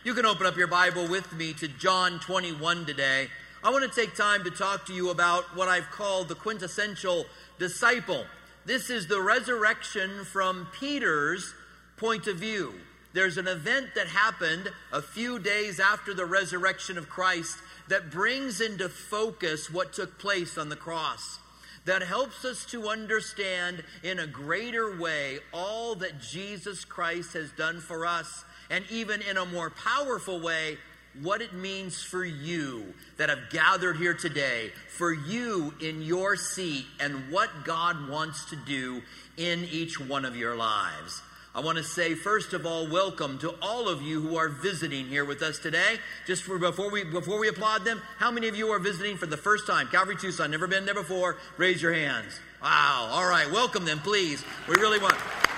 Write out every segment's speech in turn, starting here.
You can open up your Bible with me to John 21 today. I want to take time to talk to you about what I've called the quintessential disciple. This is the resurrection from Peter's point of view. There's an event that happened a few days after the resurrection of Christ that brings into focus what took place on the cross, that helps us to understand in a greater way all that Jesus Christ has done for us, and even in a more powerful way, what it means for you that have gathered here today, for you in your seat, and what God wants to do in each one of your lives. I want to say, first of all, welcome to all of you who are visiting here with us today. Just before we applaud them, how many of you are visiting for the first time? Calvary Tucson, never been there before? Raise your hands. Wow. All right. Welcome them, please. We really want.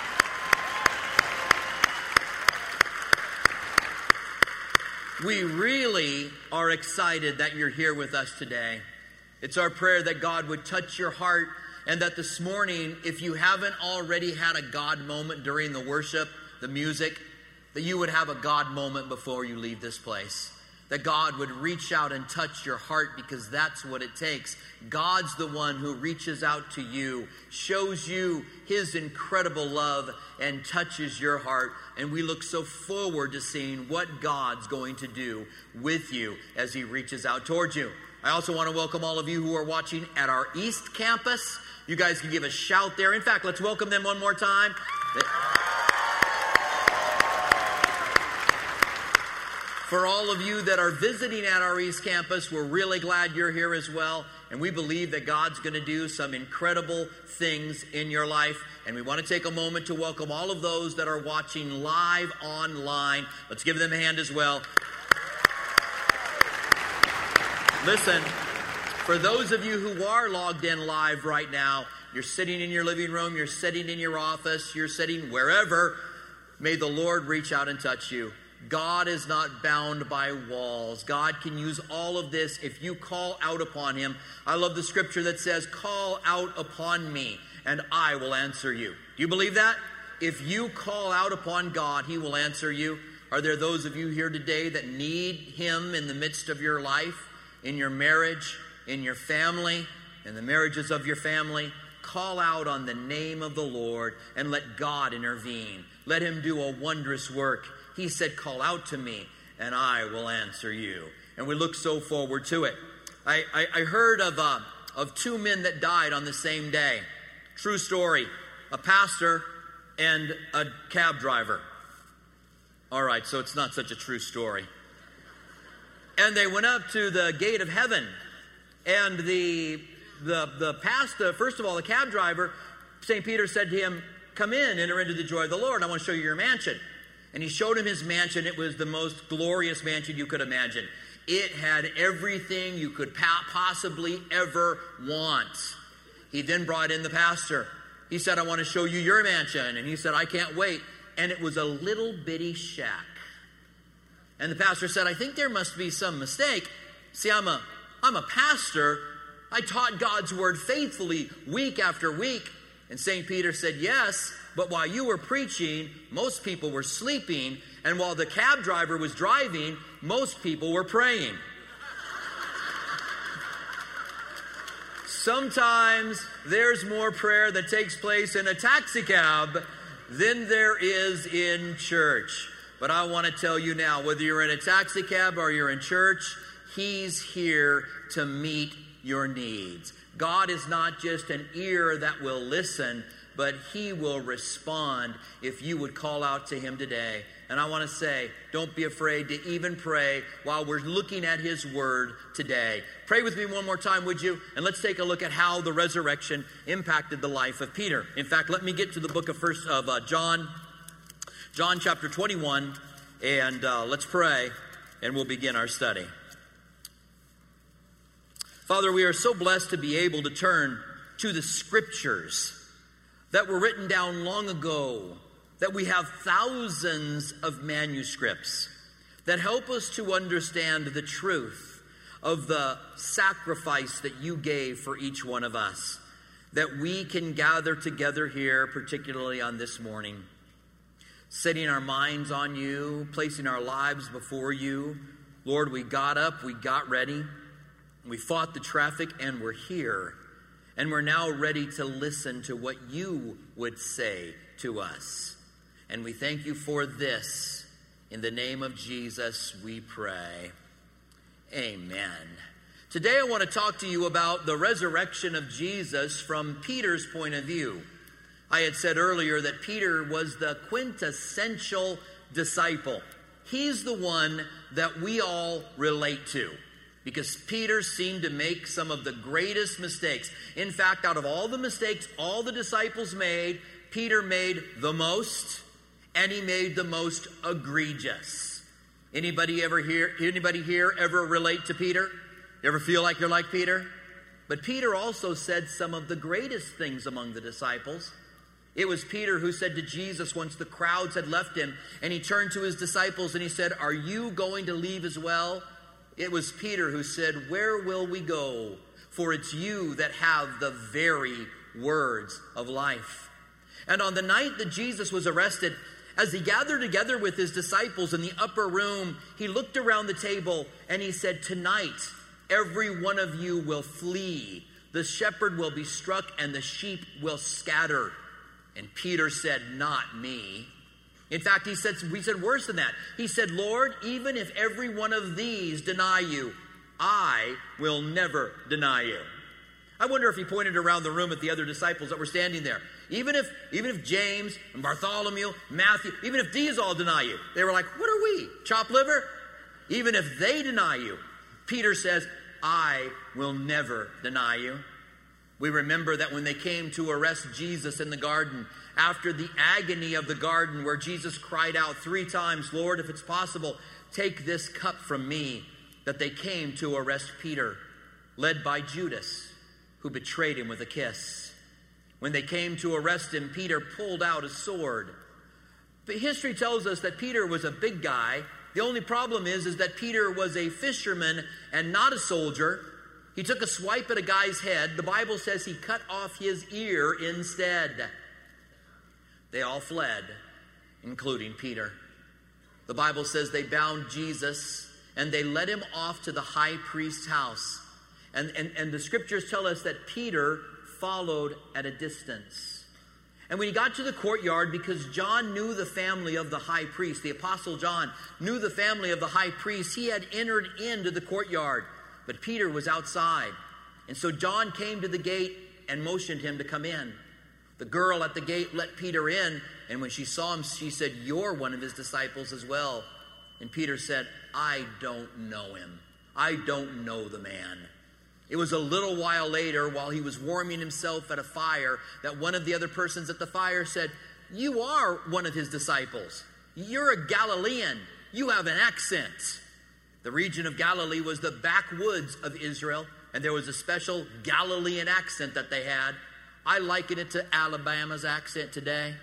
We really are excited that you're here with us today. It's our prayer that God would touch your heart, and that this morning, if you haven't already had a God moment during the worship, the music, that you would have a God moment before you leave this place. That God would reach out and touch your heart, because that's what it takes. God's the one who reaches out to you, shows you His incredible love, and touches your heart. And we look so forward to seeing what God's going to do with you as He reaches out towards you. I also want to welcome all of you who are watching at our East Campus. You guys can give a shout there. In fact, let's welcome them one more time. For all of you that are visiting at our East Campus, we're really glad you're here as well. And we believe that God's going to do some incredible things in your life. And we want to take a moment to welcome all of those that are watching live online. Let's give them a hand as well. Listen, for those of you who are logged in live right now, you're sitting in your living room, you're sitting in your office, you're sitting wherever, may the Lord reach out and touch you. God is not bound by walls. God can use all of this if you call out upon Him. I love the scripture that says, "Call out upon me, and I will answer you." Do you believe that? If you call out upon God, He will answer you. Are there those of you here today that need Him in the midst of your life, in your marriage, in your family, in the marriages of your family? Call out on the name of the Lord and let God intervene. Let Him do a wondrous work. He said, "Call out to me, and I will answer you." And we look so forward to it. I heard of two men that died on the same day. True story. A pastor and a cab driver. All right, so it's not such a true story. And they went up to the gate of heaven. And the pastor, first of all, the cab driver, St. Peter said to him, "Come in, enter into the joy of the Lord. I want to show you your mansion." And he showed him his mansion. It was the most glorious mansion you could imagine. It had everything you could possibly ever want. He then brought in the pastor. He said, "I want to show you your mansion." And he said, "I can't wait." And it was a little bitty shack. And the pastor said, "I think there must be some mistake. See, I'm a pastor. I taught God's word faithfully week after week." And St. Peter said, "Yes, but while you were preaching, most people were sleeping. And while the cab driver was driving, most people were praying." Sometimes there's more prayer that takes place in a taxi cab than there is in church. But I want to tell you now, whether you're in a taxi cab or you're in church, He's here to meet your needs. God is not just an ear that will listen, but He will respond if you would call out to Him today. And I want to say, don't be afraid to even pray while we're looking at His word today. Pray with me one more time, would you? And let's take a look at how the resurrection impacted the life of Peter. In fact, let me get to the book of John chapter 21, and let's pray, and we'll begin our study. Father, we are so blessed to be able to turn to the scriptures that were written down long ago, that we have thousands of manuscripts that help us to understand the truth of the sacrifice that you gave for each one of us, that we can gather together here, particularly on this morning. setting our minds on you, placing our lives before you. Lord, we got up, we got ready, we fought the traffic, and we're here. And we're now ready to listen to what you would say to us. And we thank you for this. In the name of Jesus, we pray. Amen. Today I want to talk to you about the resurrection of Jesus from Peter's point of view. I had said earlier that Peter was the quintessential disciple. He's the one that we all relate to, because Peter seemed to make some of the greatest mistakes. In fact, out of all the mistakes all the disciples made, Peter made the most, and he made the most egregious. Anybody here ever relate to Peter? You ever feel like you're like Peter? But Peter also said some of the greatest things among the disciples. It was Peter who said to Jesus once the crowds had left him, and he turned to his disciples and he said, "Are you going to leave as well?" It was Peter who said, "Where will we go? For it's you that have the very words of life." And on the night that Jesus was arrested, as he gathered together with his disciples in the upper room, he looked around the table and he said, "Tonight, every one of you will flee. The shepherd will be struck and the sheep will scatter." And Peter said, "Not me." In fact, we said worse than that. He said, "Lord, even if every one of these deny you, I will never deny you." I wonder if he pointed around the room at the other disciples that were standing there. Even if James and Bartholomew, Matthew, even if these all deny you, they were like, "What are we, chopped liver?" Even if they deny you, Peter says, "I will never deny you." We remember that when they came to arrest Jesus in the garden, after the agony of the garden where Jesus cried out 3 times, "Lord, if it's possible, take this cup from me," that they came to arrest Peter, led by Judas, who betrayed him with a kiss. When they came to arrest him, Peter pulled out a sword. But history tells us that Peter was a big guy. The only problem is that Peter was a fisherman and not a soldier. He took a swipe at a guy's head. The Bible says he cut off his ear instead. They all fled, including Peter. The Bible says they bound Jesus and they led him off to the high priest's house. And the scriptures tell us that Peter followed at a distance. And when he got to the courtyard, because John knew the family of the high priest, the apostle John knew the family of the high priest, he had entered into the courtyard. But Peter was outside. And so John came to the gate and motioned him to come in. The girl at the gate let Peter in, and when she saw him, she said, "You're one of his disciples as well." And Peter said, "I don't know him. I don't know the man." It was a little while later, while he was warming himself at a fire, that one of the other persons at the fire said, "You are one of his disciples. You're a Galilean. You have an accent." The region of Galilee was the backwoods of Israel, and there was a special Galilean accent that they had. I liken it to Alabama's accent today.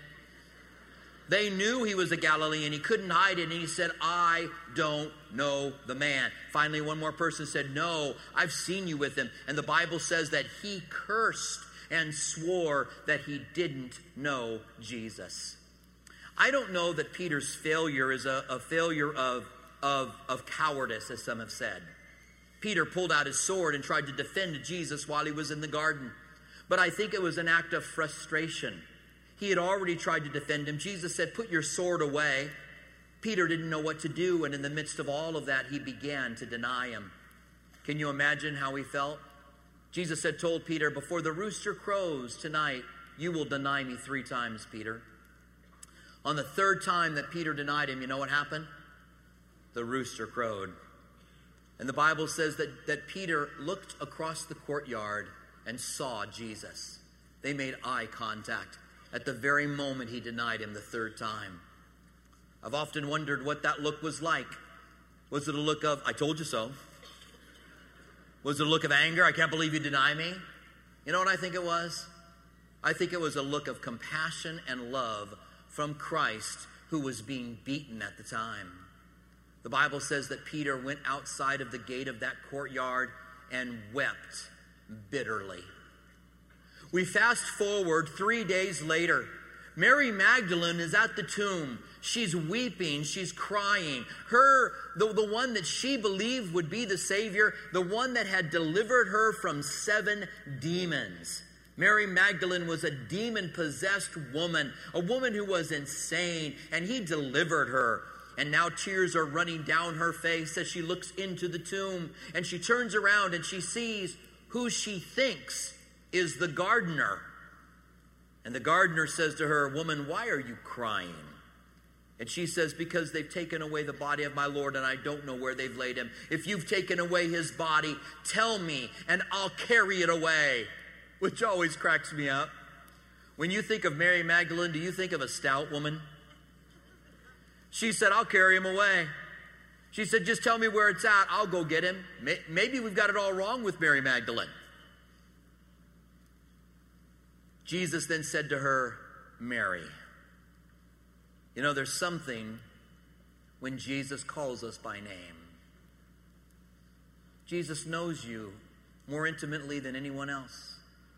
They knew he was a Galilean. He couldn't hide it, and he said, "I don't know the man." Finally, one more person said, "No, I've seen you with him." And the Bible says that he cursed and swore that he didn't know Jesus. I don't know that Peter's failure is a failure of cowardice, as some have said. Peter pulled out his sword and tried to defend Jesus while he was in the garden. But I think it was an act of frustration. He had already tried to defend him. Jesus said, "Put your sword away." Peter didn't know what to do, and in the midst of all of that, he began to deny him. Can you imagine how he felt? Jesus had told Peter, "Before the rooster crows tonight, you will deny me 3 times, Peter." On the 3rd time that Peter denied him, you know what happened? The rooster crowed. And the Bible says that Peter looked across the courtyard and saw Jesus. They made eye contact at the very moment he denied him the 3rd time. I've often wondered what that look was like. Was it a look of, "I told you so"? Was it a look of anger? "I can't believe you deny me"? You know what I think it was? I think it was a look of compassion and love from Christ, who was being beaten at the time. The Bible says that Peter went outside of the gate of that courtyard and wept bitterly. We fast forward 3 days later. Mary Magdalene is at the tomb. She's weeping. She's crying. The one that she believed would be the Savior, the one that had delivered her from 7 demons. Mary Magdalene was a demon-possessed woman, a woman who was insane, and he delivered her. And now tears are running down her face as she looks into the tomb, and she turns around and she sees who she thinks is the gardener. And the gardener says to her, "Woman, why are you crying?" And she says, "Because they've taken away the body of my Lord, and I don't know where they've laid him. If you've taken away his body, tell me, and I'll carry it away." Which always cracks me up. When you think of Mary Magdalene, do you think of a stout woman? She said, "I'll carry him away." She said, "Just tell me where it's at. I'll go get him." Maybe we've got it all wrong with Mary Magdalene. Jesus then said to her, "Mary." You know, there's something when Jesus calls us by name. Jesus knows you more intimately than anyone else.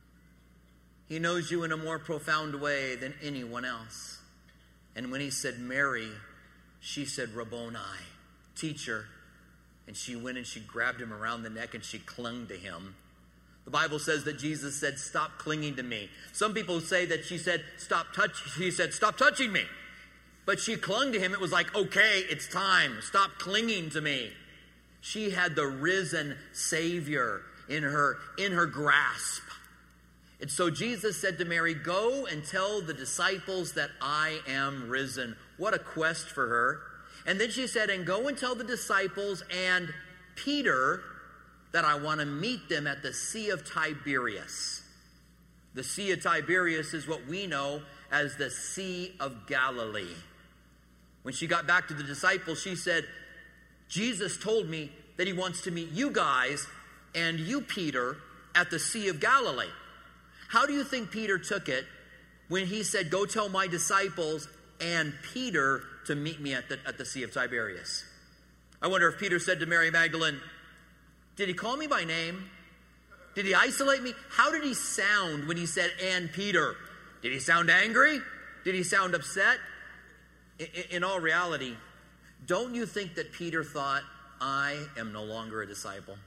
He knows you in a more profound way than anyone else. And when he said Mary, she said Rabboni, teacher. And she went and she grabbed him around the neck and she clung to him. The Bible says that Jesus said, "Stop clinging to me." Some people say that she said, "Stop touching me." But she clung to him. It was like, "Okay, it's time. Stop clinging to me." She had the risen Savior in her grasp. And so Jesus said to Mary, "Go and tell the disciples that I am risen." What a quest for her. And then she said, "And go and tell the disciples and Peter that I want to meet them at the Sea of Tiberias." The Sea of Tiberias is what we know as the Sea of Galilee. When she got back to the disciples, she said, "Jesus told me that he wants to meet you guys and you, Peter, at the Sea of Galilee." How do you think Peter took it when he said, "Go tell my disciples and Peter to meet me at the Sea of Tiberias"? I wonder if Peter said to Mary Magdalene, "Did he call me by name? Did he isolate me?" How did he sound when he said, "and Peter"? Did he sound angry? Did he sound upset? In all reality, don't you think that Peter thought, "I am no longer a disciple.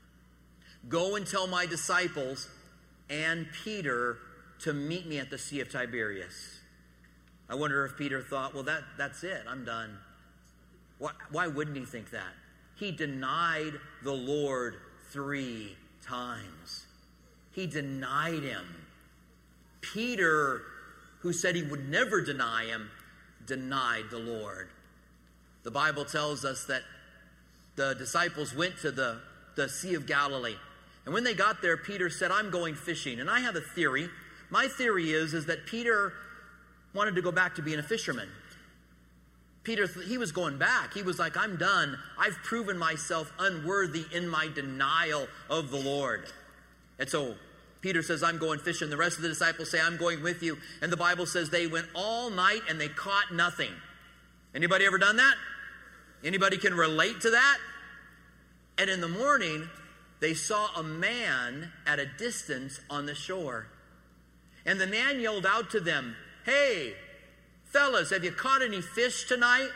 Go and tell my disciples and Peter to meet me at the Sea of Tiberias"? I wonder if Peter thought, "Well, that's it. I'm done." Why wouldn't he think that? He denied the Lord 3 times. He denied him. Peter, who said he would never deny him, denied the Lord. The Bible tells us that the disciples went to the Sea of Galilee. And when they got there, Peter said, "I'm going fishing." And I have a theory. My theory is that Peter wanted to go back to being a fisherman. Peter, he was going back. He was like, "I'm done. I've proven myself unworthy in my denial of the Lord." And so Peter says, "I'm going fishing." The rest of the disciples say, "I'm going with you." And the Bible says they went all night and they caught nothing. Anybody ever done that? Anybody can relate to that? And in the morning, they saw a man at a distance on the shore. And the man yelled out to them, "Hey, fellas, have you caught any fish tonight?"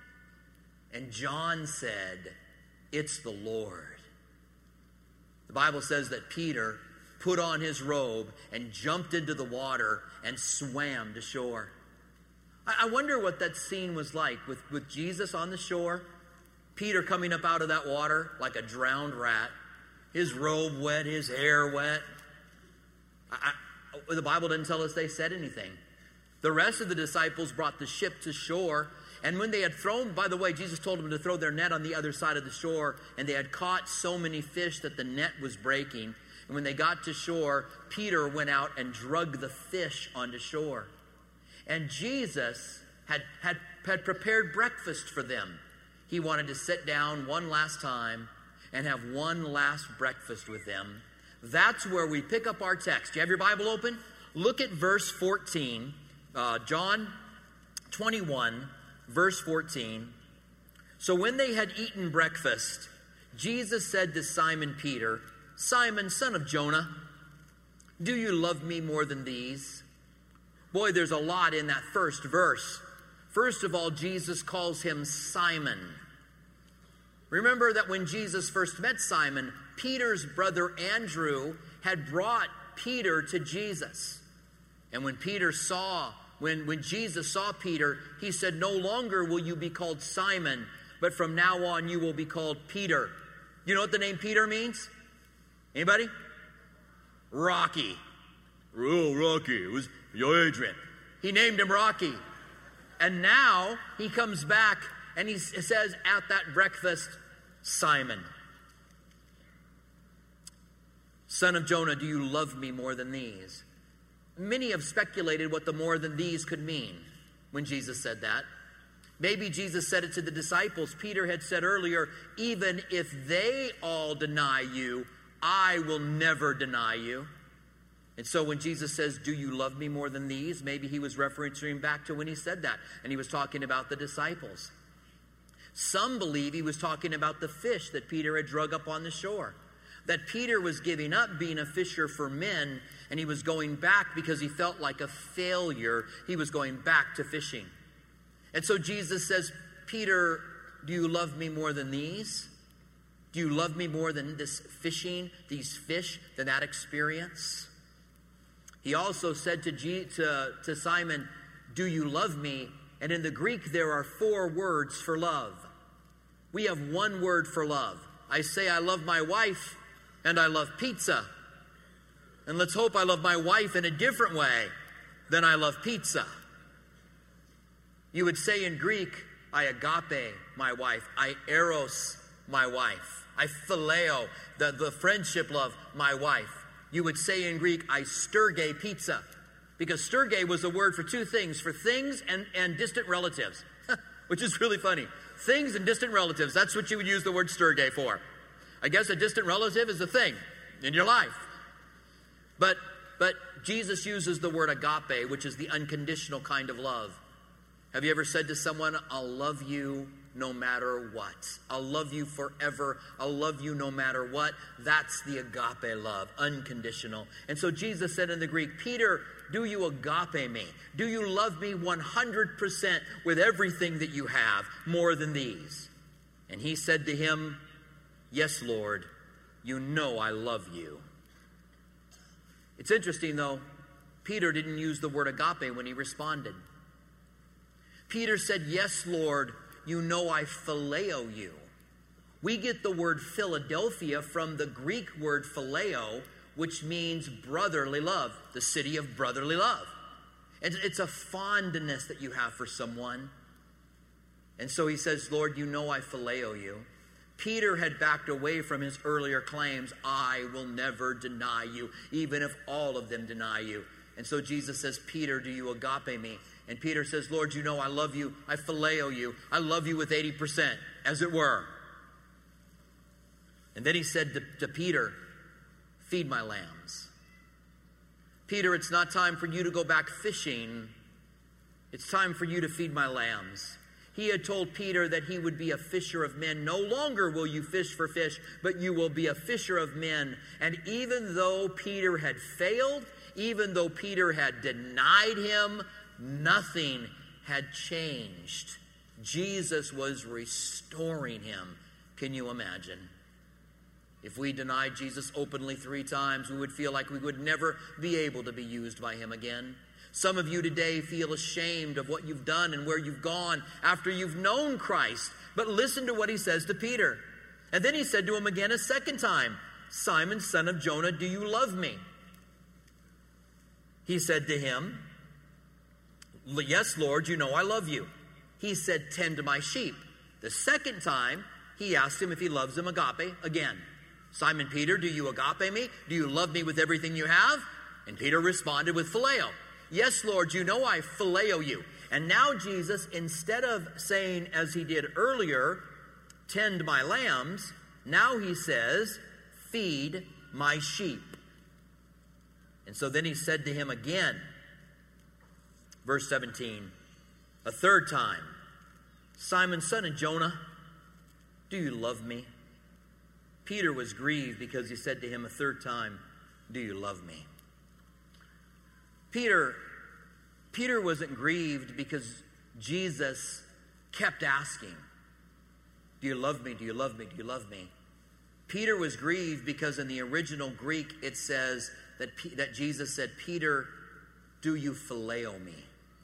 And John said, "It's the Lord." The Bible says that Peter put on his robe and jumped into the water and swam to shore. I wonder what that scene was like with Jesus on the shore, Peter coming up out of that water like a drowned rat, his robe wet, his hair wet. The Bible didn't tell us they said anything. The rest of the disciples brought the ship to shore, and when they had thrown, by the way, Jesus told them to throw their net on the other side of the shore, and they had caught so many fish that the net was breaking. And when they got to shore, Peter went out and drug the fish onto shore. And Jesus had prepared breakfast for them. He wanted to sit down one last time and have one last breakfast with them. That's where we pick up our text. Do you have your Bible open? Look at verse 14. John 21, verse 14. "So when they had eaten breakfast, Jesus said to Simon Peter, 'Simon, son of Jonah, do you love me more than these?'" Boy, there's a lot in that first verse. First of all, Jesus calls him Simon. Remember that when Jesus first met Simon, Peter's brother Andrew had brought Peter to Jesus. And when Jesus saw Peter, he said, "No longer will you be called Simon, but from now on you will be called Peter." You know what the name Peter means? Anybody? Rocky. Oh, Rocky. It was Adrian. He named him Rocky. And now he comes back and he says at that breakfast, "Simon, son of Jonah, do you love me more than these?" Many have speculated what the more than these could mean when Jesus said that. Maybe Jesus said it to the disciples. Peter had said earlier, "Even if they all deny you, I will never deny you." And so when Jesus says, "Do you love me more than these?" maybe he was referencing back to when he said that. And he was talking about the disciples. Some believe he was talking about the fish that Peter had drug up on the shore. That Peter was giving up being a fisher for men, and he was going back because he felt like a failure. He was going back to fishing. And so Jesus says, "Peter, do you love me more than these? Do you love me more than this fishing, these fish, than that experience?" He also said to Simon, "Do you love me?" And in the Greek, there are 4 words for love. We have 1 word for love. I say I love my wife, and I love pizza. And let's hope I love my wife in a different way than I love pizza. You would say in Greek, I agape my wife. I eros my wife. I phileo, the friendship love, my wife. You would say in Greek, I sturge pizza. Because sturge was a word for 2 things, for things and distant relatives. Which is really funny. Things and distant relatives, that's what you would use the word sturge for. I guess a distant relative is a thing in your life. But Jesus uses the word agape, which is the unconditional kind of love. Have you ever said to someone, "I'll love you no matter what. I'll love you forever. I'll love you no matter what"? That's the agape love, unconditional. And so Jesus said in the Greek, "Peter, do you agape me? Do you love me 100% with everything that you have, more than these?" And he said to him, "Yes, Lord, you know I love you." It's interesting, though, Peter didn't use the word agape when he responded. Peter said, "Yes, Lord, you know I phileo you." We get the word Philadelphia from the Greek word phileo, which means brotherly love, the city of brotherly love. It's a fondness that you have for someone. And so he says, "Lord, you know I phileo you." Peter had backed away from his earlier claims, "I will never deny you, even if all of them deny you." And so Jesus says, "Peter, do you agape me?" And Peter says, "Lord, you know I love you. I phileo you. I love you with 80%, as it were." And then he said to Peter, "Feed my lambs." Peter, it's not time for you to go back fishing. It's time for you to feed my lambs. He had told Peter that he would be a fisher of men. No longer will you fish for fish, but you will be a fisher of men. And even though Peter had failed, even though Peter had denied him, nothing had changed. Jesus was restoring him. Can you imagine? If we denied Jesus openly 3 times, we would feel like we would never be able to be used by him again. Some of you today feel ashamed of what you've done and where you've gone after you've known Christ. But listen to what he says to Peter. And then he said to him again a second time, "Simon, son of Jonah, do you love me?" He said to him, "Yes, Lord, you know I love you." He said, "Tend my sheep." The second time, he asked him if he loves him agape again. "Simon Peter, do you agape me? Do you love me with everything you have?" And Peter responded with phileo. "Yes, Lord, you know I phileo you." And now Jesus, instead of saying as he did earlier, "Tend my lambs," now he says, "Feed my sheep." And so then he said to him again, verse 17, a third time, "Simon, son of Jonah, do you love me?" Peter was grieved because he said to him a third time, "Do you love me?" Peter wasn't grieved because Jesus kept asking, do you love me? Do you love me? Do you love me? Peter was grieved because in the original Greek it says that Jesus said, Peter, do you phileo me?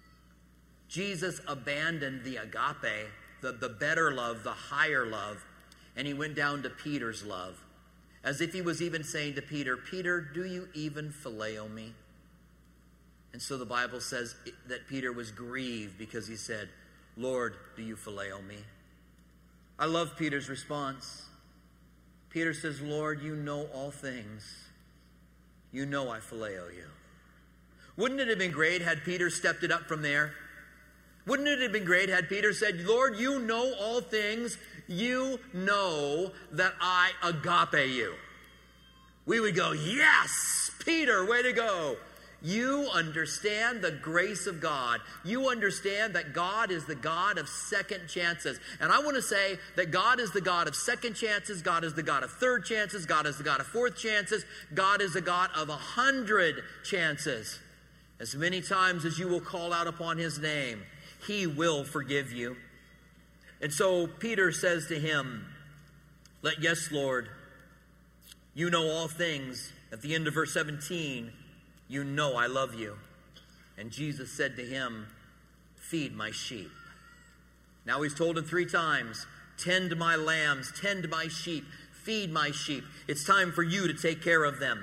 Jesus abandoned the agape, the better love, the higher love, and he went down to Peter's love. As if he was even saying to Peter, Peter, do you even phileo me? And so the Bible says that Peter was grieved because he said, Lord, do you phileo me? I love Peter's response. Peter says, Lord, you know all things. You know I phileo you. Wouldn't it have been great had Peter stepped it up from there? Wouldn't it have been great had Peter said, Lord, you know all things. You know that I agape you. We would go, yes, Peter, way to go. You understand the grace of God. You understand that God is the God of second chances. And I want to say that God is the God of second chances. God is the God of third chances. God is the God of fourth chances. God is the God of 100 chances. As many times as you will call out upon his name, he will forgive you. And so Peter says to him, yes, Lord, you know all things. At the end of verse 17, you know I love you. And Jesus said to him, feed my sheep. Now he's told him 3 times, tend my lambs, tend my sheep, feed my sheep. It's time for you to take care of them.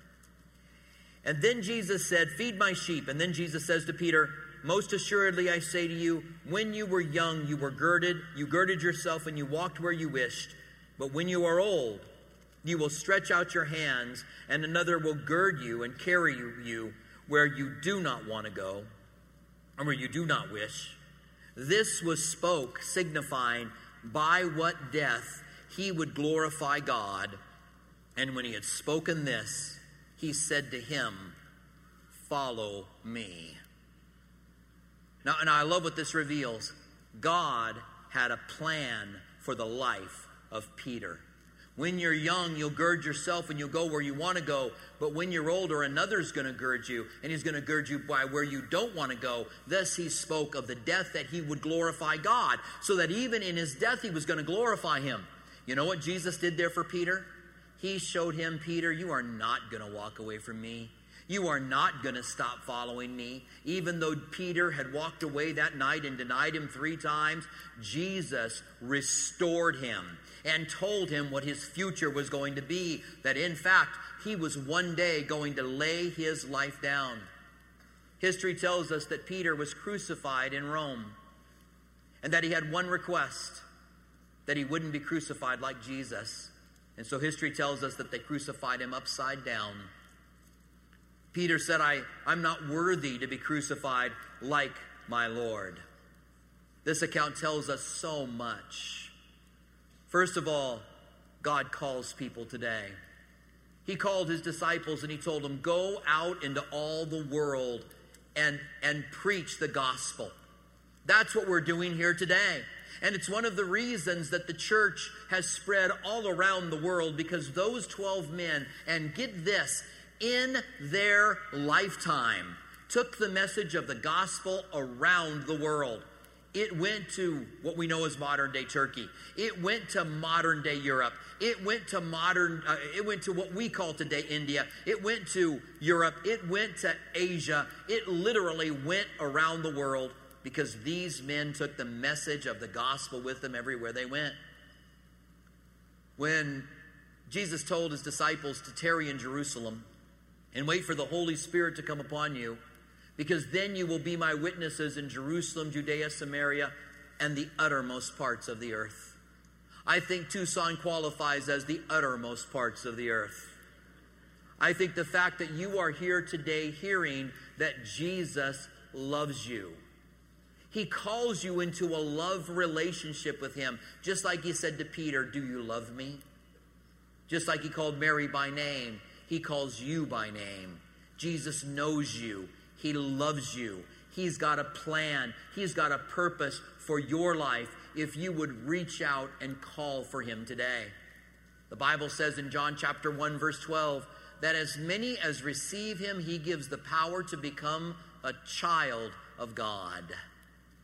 And then Jesus said, feed my sheep. And then Jesus says to Peter, most assuredly I say to you, when you were young, you girded yourself and you walked where you wished. But when you are old, you will stretch out your hands, and another will gird you and carry you where you do not want to go, or where you do not wish. This was spoke, signifying by what death he would glorify God. And when he had spoken this, he said to him, follow me. Now, and I love what this reveals. God had a plan for the life of Peter. When you're young, you'll gird yourself and you'll go where you want to go. But when you're older, another's going to gird you, and he's going to gird you by where you don't want to go. Thus he spoke of the death that he would glorify God, so that even in his death he was going to glorify him. You know what Jesus did there for Peter? He showed him, Peter, you are not going to walk away from me. You are not going to stop following me. Even though Peter had walked away that night and denied him 3 times, Jesus restored him and told him what his future was going to be. That in fact, he was one day going to lay his life down. History tells us that Peter was crucified in Rome, and that he had one request, that he wouldn't be crucified like Jesus. And so history tells us that they crucified him upside down. Peter said, I'm not worthy to be crucified like my Lord. This account tells us so much. First of all, God calls people today. He called his disciples and he told them, go out into all the world and preach the gospel. That's what we're doing here today. And it's one of the reasons that the church has spread all around the world, because those 12 men, and get this, in their lifetime, took the message of the gospel around the world. It went to what we know as modern-day Turkey. It went to modern-day Europe. It went to what we call today India. It went to Europe. It went to Asia. It literally went around the world, because these men took the message of the gospel with them everywhere they went. When Jesus told his disciples to tarry in Jerusalem and wait for the Holy Spirit to come upon you, because then you will be my witnesses in Jerusalem, Judea, Samaria, and the uttermost parts of the earth. I think Tucson qualifies as the uttermost parts of the earth. I think the fact that you are here today hearing that Jesus loves you. He calls you into a love relationship with him, just like he said to Peter, do you love me? Just like he called Mary by name, he calls you by name. Jesus knows you. He loves you. He's got a plan. He's got a purpose for your life if you would reach out and call for him today. The Bible says in John chapter 1 verse 12 that as many as receive him, he gives the power to become a child of God.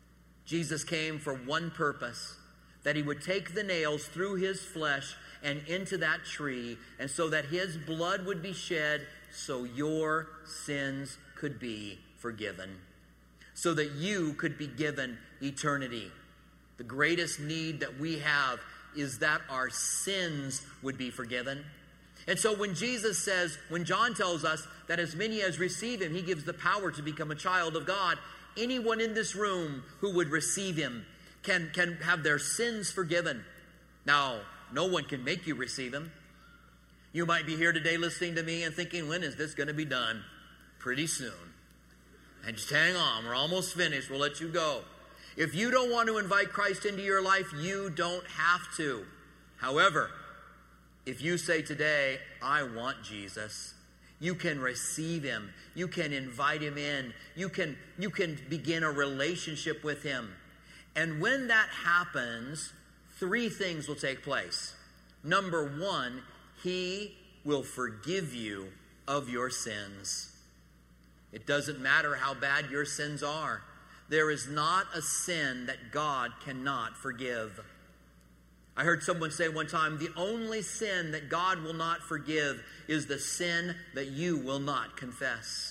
Jesus came for one purpose, that he would take the nails through his flesh and into that tree, and so that his blood would be shed so your sins could be forgiven, so that you could be given eternity. The greatest need that we have is that our sins would be forgiven. And so when Jesus says, when John tells us that as many as receive him, he gives the power to become a child of God, anyone in this room who would receive him can have their sins forgiven. Now, no one can make you receive him. You might be here today listening to me and thinking, when is this going to be done? Pretty soon. And just hang on, we're almost finished. We'll let you go. If you don't want to invite Christ into your life, you don't have to. However, if you say today, I want Jesus, you can receive him. You can invite him in. You can begin a relationship with him. And when that happens, three things will take place. Number one, he will forgive you of your sins. It doesn't matter how bad your sins are. There is not a sin that God cannot forgive. I heard someone say one time, the only sin that God will not forgive is the sin that you will not confess.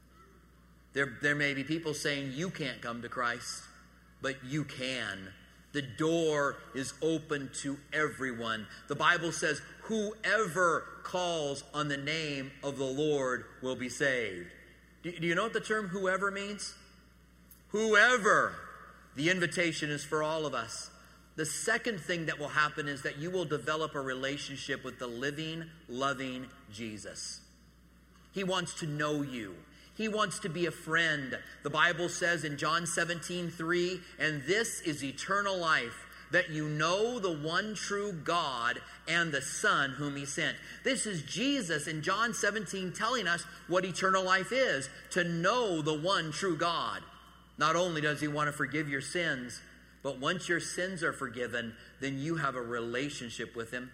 There may be people saying you can't come to Christ, but you can. The door is open to everyone. The Bible says, whoever calls on the name of the Lord will be saved. Do you know what the term whoever means? Whoever. The invitation is for all of us. The second thing that will happen is that you will develop a relationship with the living, loving Jesus. He wants to know you. He wants to be a friend. The Bible says in John 17:3, and this is eternal life, that you know the one true God and the Son whom he sent. This is Jesus in John 17 telling us what eternal life is, to know the one true God. Not only does he want to forgive your sins, but once your sins are forgiven, then you have a relationship with him.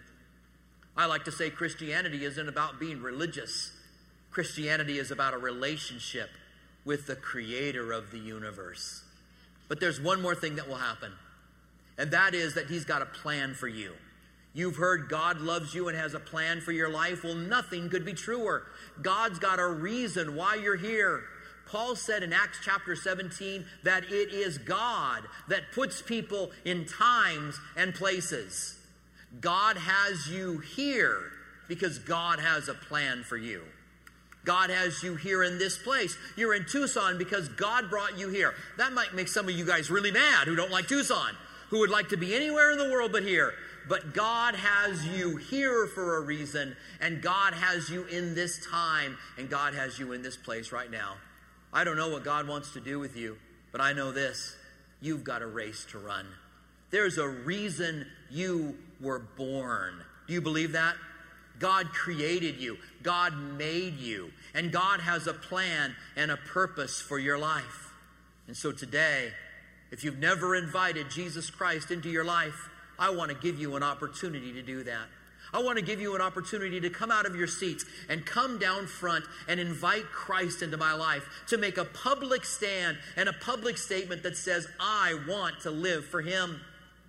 I like to say Christianity isn't about being religious. Christianity is about a relationship with the creator of the universe. But there's one more thing that will happen, and that is that he's got a plan for you. You've heard God loves you and has a plan for your life. Well, nothing could be truer. God's got a reason why you're here. Paul said in Acts chapter 17 that it is God that puts people in times and places. God has you here because God has a plan for you. God has you here in this place. You're in Tucson because God brought you here. That might make some of you guys really mad who don't like Tucson, who would like to be anywhere in the world but here. But God has you here for a reason, and God has you in this time, and God has you in this place right now. I don't know what God wants to do with you, but I know this. You've got a race to run. There's a reason you were born. Do you believe that? God created you. God made you. And God has a plan and a purpose for your life. And so today, if you've never invited Jesus Christ into your life, I want to give you an opportunity to do that. I want to give you an opportunity to come out of your seats and come down front and invite Christ into my life, to make a public stand and a public statement that says, I want to live for him.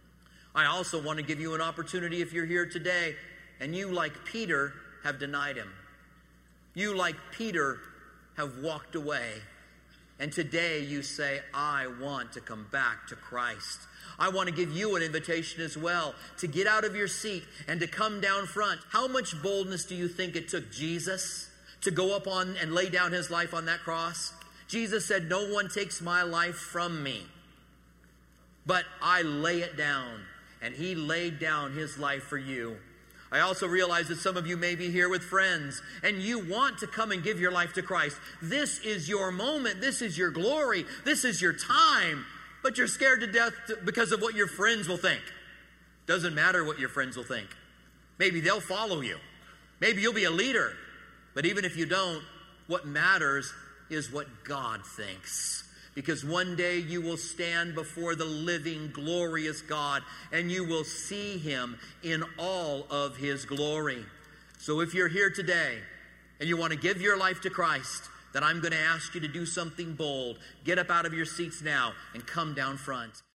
I also want to give you an opportunity if you're here today and you, like Peter, have denied him. You, like Peter, have walked away. And today you say, I want to come back to Christ. I want to give you an invitation as well to get out of your seat and to come down front. How much boldness do you think it took Jesus to go up on and lay down his life on that cross? Jesus said, no one takes my life from me, but I lay it down. And he laid down his life for you. I also realize that some of you may be here with friends and you want to come and give your life to Christ. This is your moment. This is your glory. This is your time. But you're scared to death because of what your friends will think. Doesn't matter what your friends will think. Maybe they'll follow you. Maybe you'll be a leader. But even if you don't, what matters is what God thinks. Because one day you will stand before the living, glorious God, and you will see him in all of his glory. So if you're here today and you want to give your life to Christ, that I'm going to ask you to do something bold. Get up out of your seats now and come down front.